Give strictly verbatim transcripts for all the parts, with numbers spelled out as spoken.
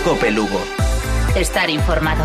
Cope Lugo. Estar informado.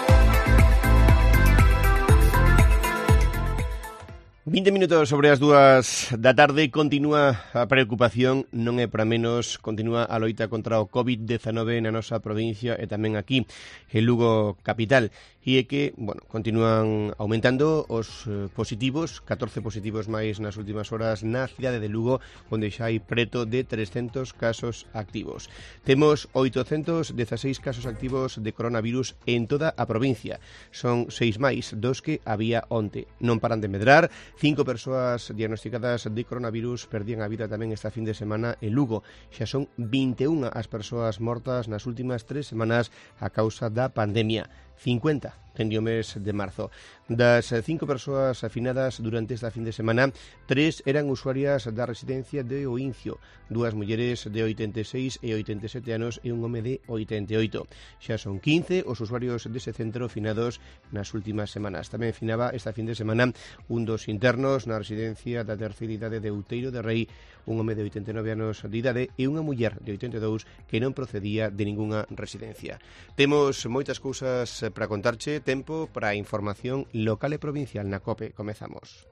vinte minutos sobre as dúas da tarde. Continúa a preocupación, non é para menos, continúa a loita contra o covid dezanove na nosa provincia e tamén aquí en Lugo capital. E é que, bueno, continúan aumentando os positivos, catorce positivos máis nas últimas horas na cidade de Lugo, onde xa hai preto de trescentos casos activos. Temos oitocentos dezaseis casos activos de coronavirus en toda a provincia. Son seis máis dos que había onte. Non paran de medrar. Cinco persoas diagnosticadas de coronavirus perdían a vida tamén esta fin de semana en Lugo. Xa son vinte e unha as persoas mortas nas últimas tres semanas a causa da pandemia. cincuenta dende o mes de marzo. Das cinco persoas afinadas durante esta fin de semana, tres eran usuarias da residencia de Oincio, dúas mulleres de oitenta e seis e oitenta e sete anos e un home de oitenta e oito. Xa son quince os usuarios dese centro finados nas últimas semanas. Tamén finaba esta fin de semana un dos internos na residencia da terceira idade de Outeiro de Rei, un home de oitenta e nove anos de idade e unha muller de oitenta e dous que non procedía de ningunha residencia. Temos moitas cousas para contarche, tempo para a información local e provincial na COPE. Comezamos.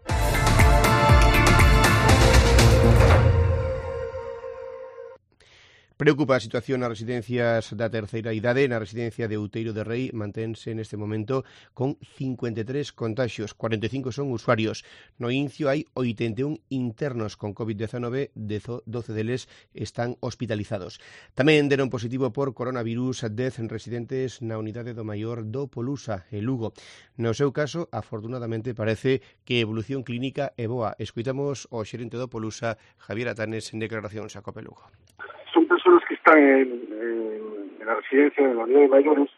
Preocupa a situación nas residencias da terceira idade. Na residencia de Outeiro de Rei mantense neste momento con cincuenta e tres contaxios, cuarenta e cinco son usuarios. No Incio hai oitenta e un internos con covid dezanove, doce deles están hospitalizados. Tamén deron positivo por coronavirus dez residentes na unidade do Maior do Polusa, en Lugo. No seu caso, afortunadamente, parece que a evolución clínica é boa. Escoitamos o xerente do Polusa, Javier Atanes, en declaracións a Cope Lugo. Son personas que están en, en, en la residencia, en la unidad de mayores,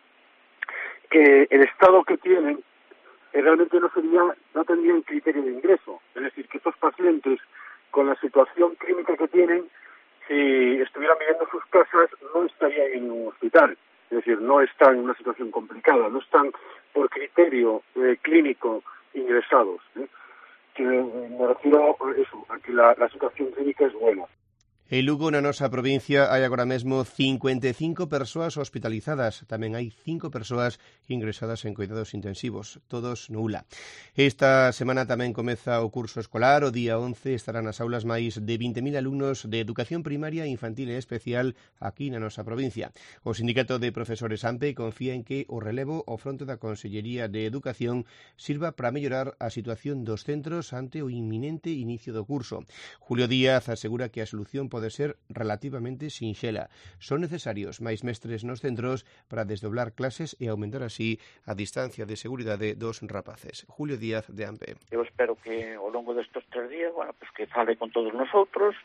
que el estado que tienen eh, realmente no sería, no tendrían criterio de ingreso. Es decir, que estos pacientes, con la situación clínica que tienen, si estuvieran viviendo en sus casas, no estarían en un hospital. Es decir, no están en una situación complicada, no están por criterio eh, clínico ingresados. ¿eh? Que me refiero a eso, a que la, la situación clínica es buena. En Lugo, na nosa provincia, hai agora mesmo cincuenta e cinco persoas hospitalizadas. Tamén hai cinco persoas ingresadas en cuidados intensivos, todos no U L A. Esta semana tamén comeza o curso escolar. O día once estarán nas aulas máis de vinte mil alumnos de educación primaria, infantil e especial aquí na nosa provincia. O Sindicato de Profesores AMPE confía en que o relevo ao fronte da Consellería de Educación sirva para mellorar a situación dos centros ante o inminente inicio do curso. Julio Díaz asegura que a solución pode ser relativamente sinxela. Son necesarios máis mestres nos centros para desdoblar clases e aumentar así a distancia de seguridade dos rapaces. Julio Díaz, de AMPE. Eu espero que ao longo destes tres días, bueno, pues que fale con todos nosotros,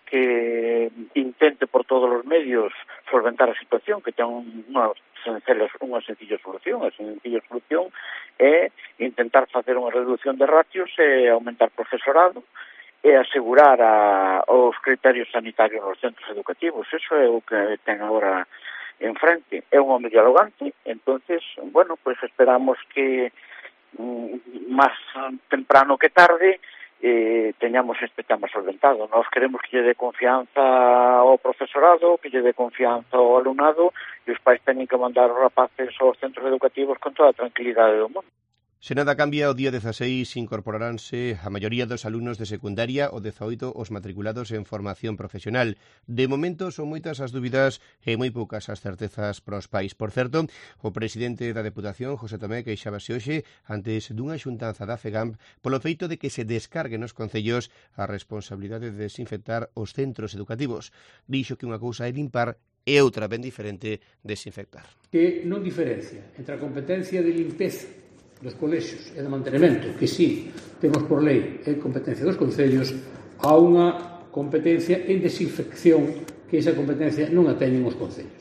que intente por todos os medios solventar a situación, que ten unha sencilla, unha sencilla solución. A sencilla solución é intentar facer unha reducción de ratios e aumentar profesorado e asegurar a, os criterios sanitarios nos centros educativos. Eso é o que ten agora en frente. É un home dialogante, entonces, bueno, pues esperamos que mm, máis temprano que tarde eh, teñamos este tema solventado. Nós queremos que lle dé confianza ao profesorado, que lle dé confianza ao alumnado, e os pais teñen que mandar os rapaces aos centros educativos con toda a tranquilidade do mundo. Se nada cambia, o día dezaseis incorporaránse a maioría dos alumnos de secundaria, o dezaoito os matriculados en formación profesional. De momento son moitas as dúbidas e moi poucas as certezas para os pais. Por certo, o presidente da Deputación, José Tomé, queixábase hoxe antes dunha xuntanza da FEGAMP polo feito de que se descargue nos concellos a responsabilidade de desinfectar os centros educativos. Dixo que unha cousa é limpar e outra ben diferente desinfectar. Que non diferencia entre a competencia de limpeza dos colexios e de mantenimento, que sí, temos por lei é competencia dos concellos, a unha competencia en desinfección, que esa competencia non a teñen os concellos.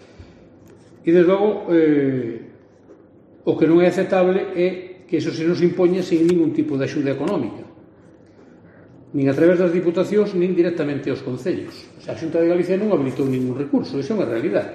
E, desde logo, eh, o que non é aceptable é que eso se nos impoña sin ningún tipo de axuda económica, nin a través das diputacións, nin directamente aos concellos. O sea, a Xunta de Galicia non habilitou ningún recurso, iso é unha realidade.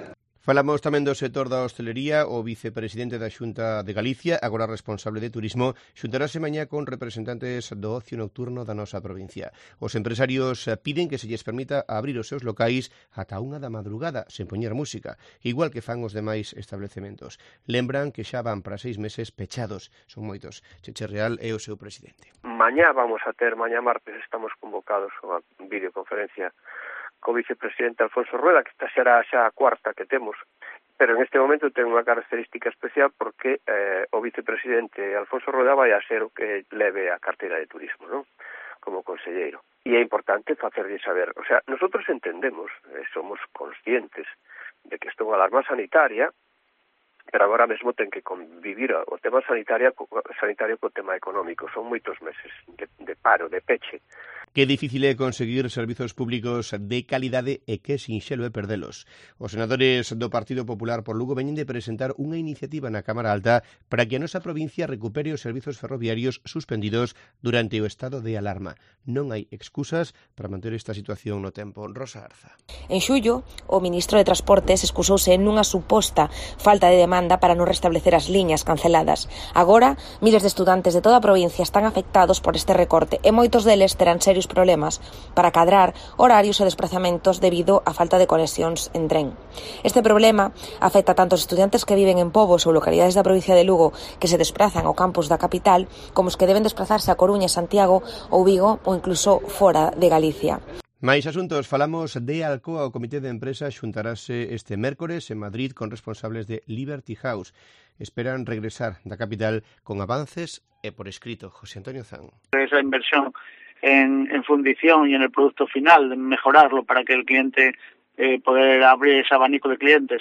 Falamos tamén do sector da hostelería. O vicepresidente da Xunta de Galicia, agora responsable de turismo, xuntarase mañá con representantes do ocio nocturno da nosa provincia. Os empresarios piden que se lles permita abrir os seus locais ata unha da madrugada, sen poñer música, igual que fan os demais establecementos. Lembran que xa van para seis meses pechados. Son moitos. Cheche Real é o seu presidente. Mañá vamos a ter, mañá martes, estamos convocados a unha videoconferencia co vicepresidente Alfonso Rueda, que esta será xa a cuarta que temos, pero en este momento ten unha característica especial porque eh, o vicepresidente Alfonso Rueda vai a ser o que leve a carteira de turismo, non? Como conselleiro. E é importante facerlle saber, o sea, nosotros entendemos, eh, somos conscientes de que isto é unha alarma sanitaria, pero agora mesmo ten que convivir o tema sanitario, sanitario co tema económico. Son moitos meses de, de paro, de peche. Que difícil é conseguir servizos públicos de calidade e que sinxelo é perdelos. Os senadores do Partido Popular por Lugo veñen de presentar unha iniciativa na Cámara Alta para que a nosa provincia recupere os servizos ferroviarios suspendidos durante o estado de alarma. Non hai excusas para manter esta situación no tempo. Rosa Arza. En xullo, o ministro de Transportes excusouse nunha suposta falta de demanda para non restablecer as liñas canceladas. Agora, miles de estudantes de toda a provincia están afectados por este recorte e moitos deles terán serios problemas para cadrar horarios e desplazamentos debido á falta de conexións en tren. Este problema afecta tanto os estudantes que viven en pobos ou localidades da provincia de Lugo que se desplazan ao campus da capital como os que deben desplazarse a Coruña, Santiago ou Vigo ou incluso fora de Galicia. Mais asuntos, falamos de Alcoa. O comité de empresa xuntarase este mércores en Madrid con responsables de Liberty House. Esperan regresar da capital con avances e por escrito. José Antonio Zan. Esa inversión En, en fundición y en el producto final, mejorarlo para que el cliente eh, poder abrir ese abanico de clientes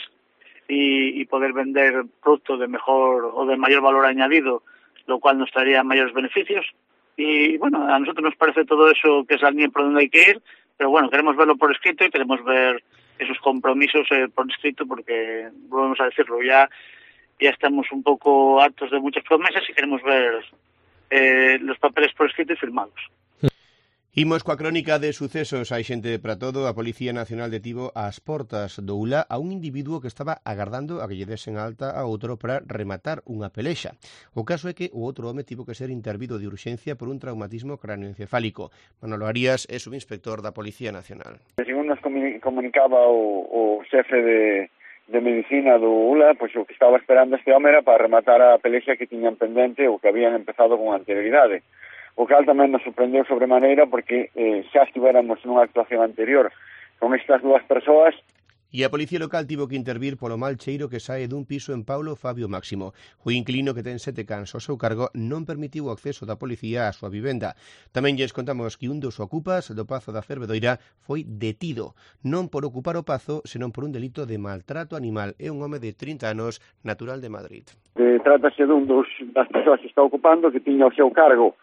y, y poder vender productos de mejor o de mayor valor añadido, lo cual nos traería mayores beneficios. Y bueno, a nosotros nos parece todo eso que es la línea por donde hay que ir, pero bueno, queremos verlo por escrito y queremos ver esos compromisos eh, por escrito porque, volvemos a decirlo, ya, ya estamos un poco hartos de muchas promesas y queremos ver eh, los papeles por escrito y firmados. Imos coa crónica de sucesos. Hai xente para todo. A Policía Nacional detivo ás portas do U L A a un individuo que estaba agardando a que lle desen alta a outro para rematar unha pelexa. O caso é que o outro home tivo que ser intervido de urxencia por un traumatismo cráneoencefálico. Manolo Arias é subinspector da Policía Nacional. Según nos comunicaba o, o xefe de, de medicina do U L A, pois o que estaba esperando este home era para rematar a pelexa que tiñan pendente ou que habían empezado con anterioridade. O cal tamén nos sorprendeu sobremaneira porque eh, xa estivéramos nunha actuación anterior con estas dúas persoas. E a Policía Local tivo que intervir polo mal cheiro que sae dun piso en Paulo Fabio Máximo. O inquilino que ten sete cans ao seu cargo non permitiu o acceso da policía á súa vivenda. Tamén lles contamos que un dos ocupas do Pazo da Fervedoira foi detido, non por ocupar o pazo, senón por un delito de maltrato animal. É un home de trinta anos, natural de Madrid. Eh, trátase dun dos das persoas que está ocupando que tiña o seu cargo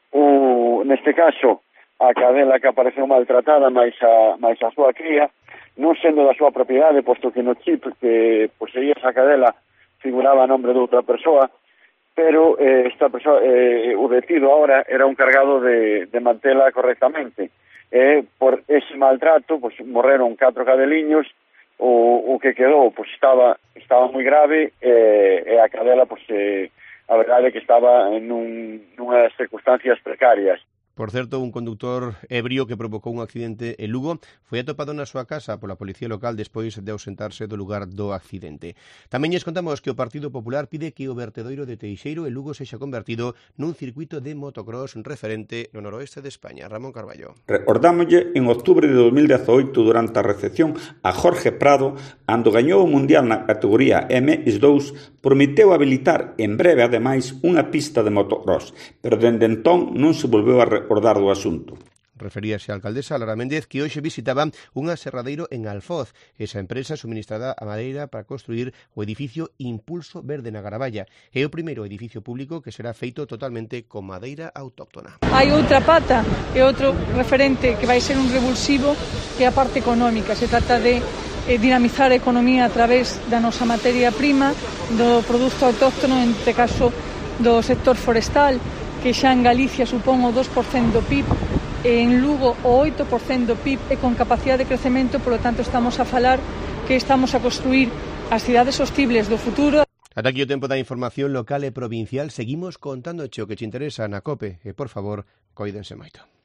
o, neste caso, a cadela que apareceu maltratada máis a, máis a súa cría, non sendo da súa propiedade, posto que no chip que poseía esa cadela figuraba a nombre de outra persoa, pero eh, esta persoa, eh, o detido ahora era un cargado de, de mantela correctamente. Eh, por ese maltrato, pues, morreron catro cadeliños, o, o que quedou pues, estaba estaba moi grave, eh, e a cadela pues, eh, a verdade é que estaba en un, nunhas circunstancias precarias. Por certo, un conductor ebrio que provocou un accidente en Lugo foi atopado na súa casa pola Policía Local despois de ausentarse do lugar do accidente. Tamén lles contamos que o Partido Popular pide que o vertedoiro de Teixeiro en Lugo sexa convertido nun circuito de motocross referente no noroeste de España. Ramón Carballo. Recordámoslle en outubro de dos mil dezoito, durante a recepción a Jorge Prado, cando gañou o Mundial na categoría M X dous, prometeu habilitar en breve, ademais, unha pista de motocross, pero dende entón non se volveu a recordar do asunto. Referíase a alcaldesa Lara Méndez, que hoxe visitaba un aserradeiro en Alfoz. Esa empresa suministrada a madeira para construir o edificio Impulso Verde na Garaballa. É o primeiro edificio público que será feito totalmente con madeira autóctona. Hai outra pata e outro referente que vai ser un revulsivo, que é a parte económica. Se trata de eh, dinamizar a economía a través da nosa materia prima, do produto autóctono, en este caso do sector forestal, que xa en Galicia supón o dos por cento do P I B, en Lugo o oito por cento do P I B e con capacidade de crecemento, polo tanto estamos a falar que estamos a construir as cidades sostibles do futuro. Ata aquí o tempo da información local e provincial. Seguimos contándoche o que te interesa na COPE e, por favor, coídense moito.